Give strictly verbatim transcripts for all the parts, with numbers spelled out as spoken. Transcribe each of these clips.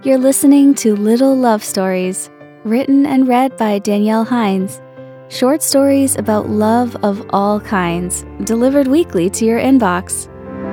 You're listening to Little Love Stories, written and read by Danielle Hines. Short stories about love of all kinds, delivered weekly to your inbox.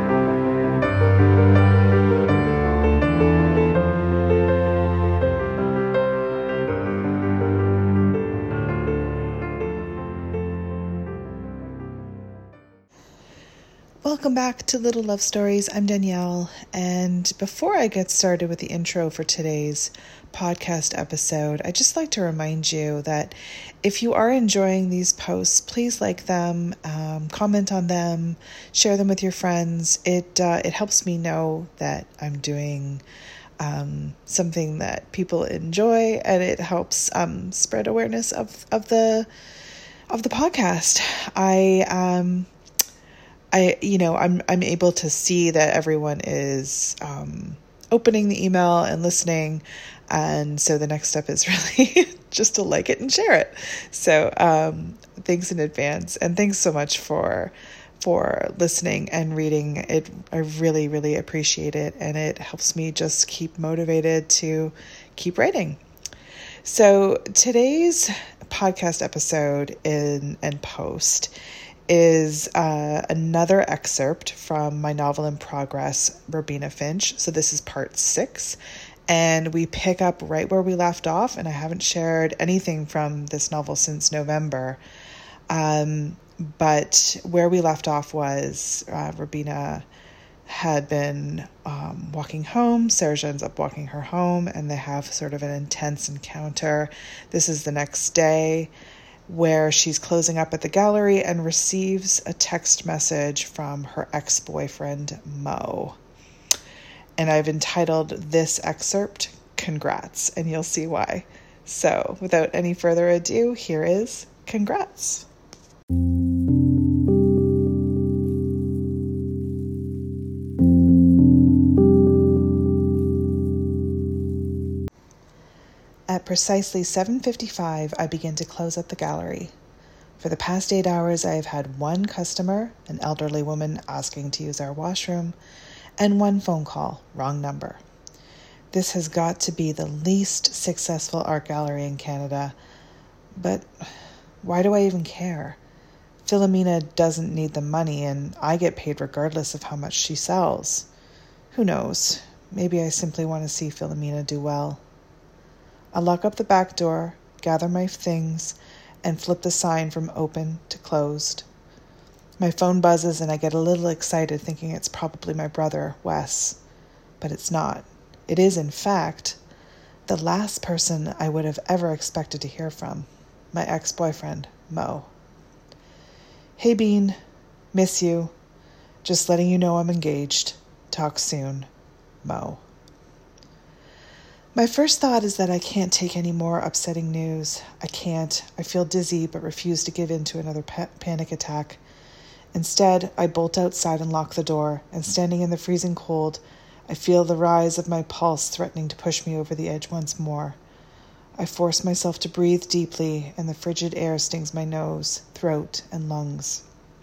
Welcome back to Little Love Stories. I'm Danielle, and before I get started with the intro for today's podcast episode, I'd just like to remind you that if you are enjoying these posts, please like them, um, comment on them, share them with your friends. It uh, it helps me know that I'm doing um, something that people enjoy, and it helps um, spread awareness of of the of the podcast. I um. I, you know, I'm I'm able to see that everyone is um, opening the email and listening, and so the next step is really just to like it and share it. So um, thanks in advance, and thanks so much for for listening and reading it. I really, really appreciate it, and it helps me just keep motivated to keep writing. So today's podcast episode in and post is uh, another excerpt from my novel in progress, Robina Finch. So this is part six, and we pick up right where we left off, and I haven't shared anything from this novel since November. Um, but where we left off was uh, Robina had been um, walking home. Serge ends up walking her home, and they have sort of an intense encounter. This is the next day, where she's closing up at the gallery and receives a text message from her ex-boyfriend, Mo. And I've entitled this excerpt, Congrats, and you'll see why. So without any further ado, here is Congrats. At precisely seven fifty-five, I begin to close up the gallery. For the past eight hours, I have had one customer, an elderly woman asking to use our washroom, and one phone call, wrong number. This has got to be the least successful art gallery in Canada, but why do I even care? Philomena doesn't need the money, and I get paid regardless of how much she sells. Who knows? Maybe I simply want to see Philomena do well. I lock up the back door, gather my things, and flip the sign from open to closed. My phone buzzes and I get a little excited, thinking it's probably my brother, Wes. But it's not. It is, in fact, the last person I would have ever expected to hear from, my ex-boyfriend, Mo. Hey, Bean. Miss you. Just letting you know I'm engaged. Talk soon. Mo. My first thought is that I can't take any more upsetting news. I can't. I feel dizzy but refuse to give in to another pa- panic attack. Instead, I bolt outside and lock the door, and standing in the freezing cold, I feel the rise of my pulse threatening to push me over the edge once more. I force myself to breathe deeply, and the frigid air stings my nose, throat, and lungs.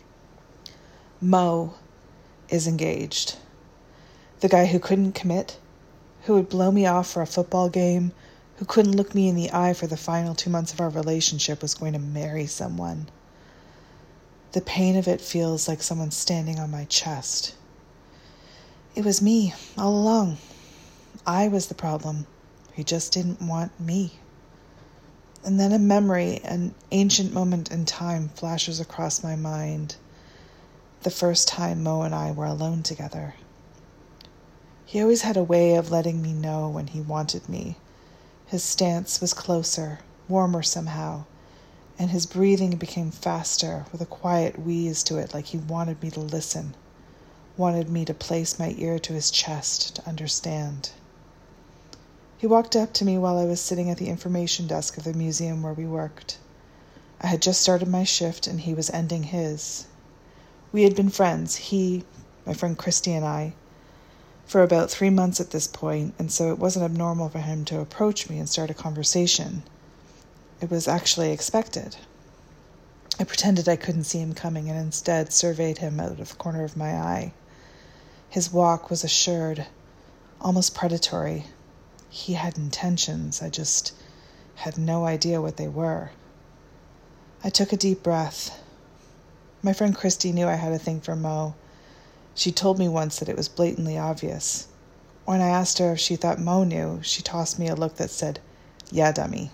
Mo is engaged. The guy who couldn't commit, who would blow me off for a football game, who couldn't look me in the eye for the final two months of our relationship, was going to marry someone. The pain of it feels like someone standing on my chest. It was me, all along. I was the problem. He just didn't want me. And then a memory, an ancient moment in time, flashes across my mind. The first time Mo and I were alone together. He always had a way of letting me know when he wanted me. His stance was closer, warmer somehow, and his breathing became faster with a quiet wheeze to it, like he wanted me to listen, wanted me to place my ear to his chest to understand. He walked up to me while I was sitting at the information desk of the museum where we worked. I had just started my shift and he was ending his. We had been friends, he, my friend Christy, and I, for about three months at this point, and so it wasn't abnormal for him to approach me and start a conversation. It was actually expected. I pretended I couldn't see him coming and instead surveyed him out of the corner of my eye. His walk was assured, almost predatory. he had intentions. I just had no idea what they were. I took a deep breath. My friend Christy knew I had a thing for Mo. She told me once that it was blatantly obvious. When I asked her if she thought Mo knew, she tossed me a look that said, "Yeah, dummy."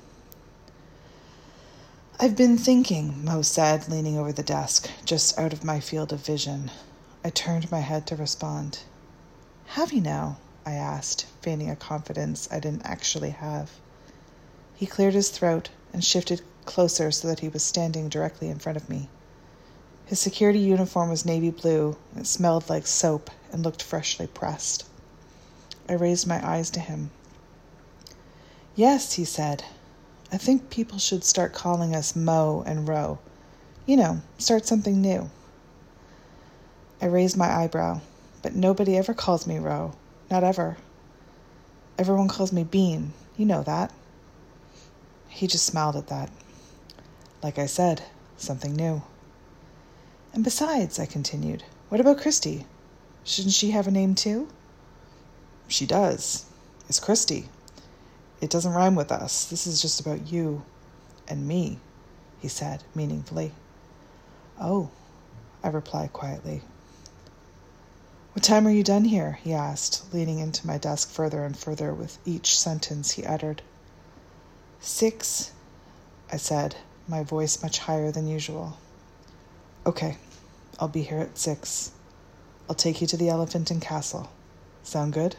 "I've been thinking," Mo said, leaning over the desk, just out of my field of vision. I turned my head to respond. "Have you now?" I asked, feigning a confidence I didn't actually have. He cleared his throat and shifted closer so that he was standing directly in front of me. His security uniform was navy blue. It smelled like soap and looked freshly pressed. I raised my eyes to him. "Yes," he said. "I think people should start calling us Mo and Ro. You know, start something new." I raised my eyebrow, but nobody ever calls me Ro. Not ever. Everyone calls me Bean. You know that. He just smiled at that. "Like I said, something new." "And besides," I continued, "what about Christy? Shouldn't she have a name too?" "She does. It's Christy. It doesn't rhyme with us. This is just about you and me," he said meaningfully. "Oh," I replied quietly. "What time are you done here?" he asked, leaning into my desk further and further with each sentence he uttered. "Six," I said, my voice much higher than usual. "Okay, I'll be here at six. I'll take you to the Elephant and Castle. Sound good?"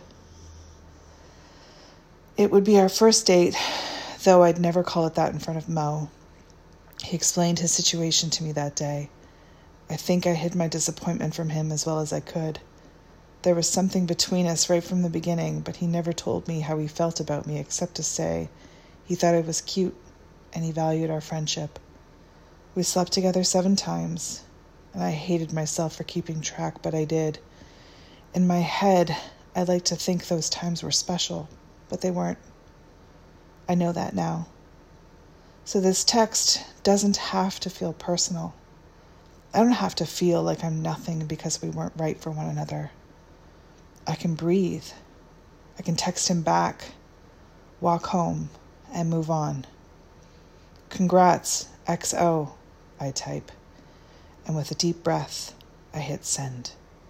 It would be our first date, though I'd never call it that in front of Mo. He explained his situation to me that day. I think I hid my disappointment from him as well as I could. There was something between us right from the beginning, but he never told me how he felt about me except to say he thought I was cute and he valued our friendship. We slept together seven times, and I hated myself for keeping track, but I did. In my head, I like to think those times were special, but they weren't. I know that now. So this text doesn't have to feel personal. I don't have to feel like I'm nothing because we weren't right for one another. I can breathe. I can text him back, walk home, and move on. "Congrats, X O, I type, and with a deep breath, I hit send.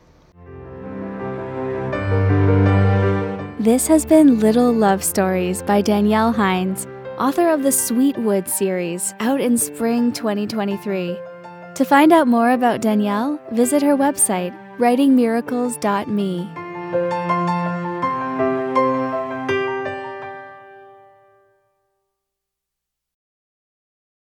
This has been Little Love Stories by Danielle Hines, author of the Sweetwood series, out in spring twenty twenty-three. To find out more about Danielle, visit her website, writing miracles dot me.